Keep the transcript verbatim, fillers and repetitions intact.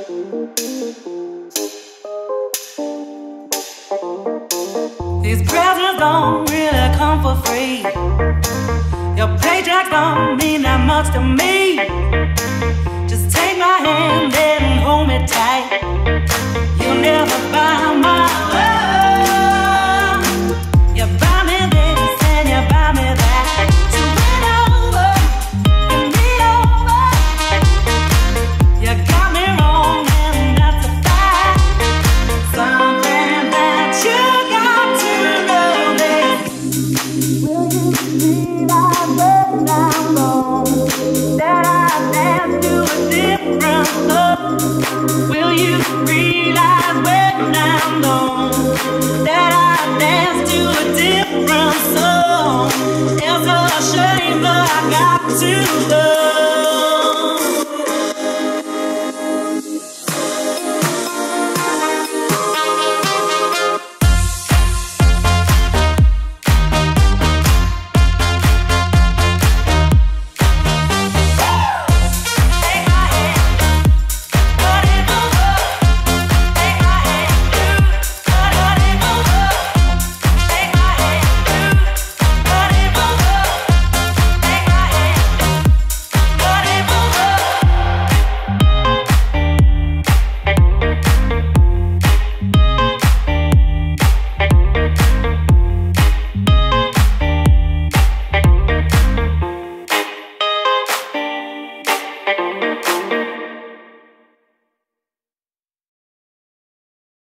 These presents don't really come for free. Your paycheck don't mean that much to me. Just take my hand and hold me tight. You'll never buy my love. You buy me this and you buy me that. So win over and be over. You got me wrong and that's a fact. Something that you got to know is, will you realize when I'm gone that I dance to a different song? Will you realize when I'm gone that I dance to a different song? It's a shame, but I got to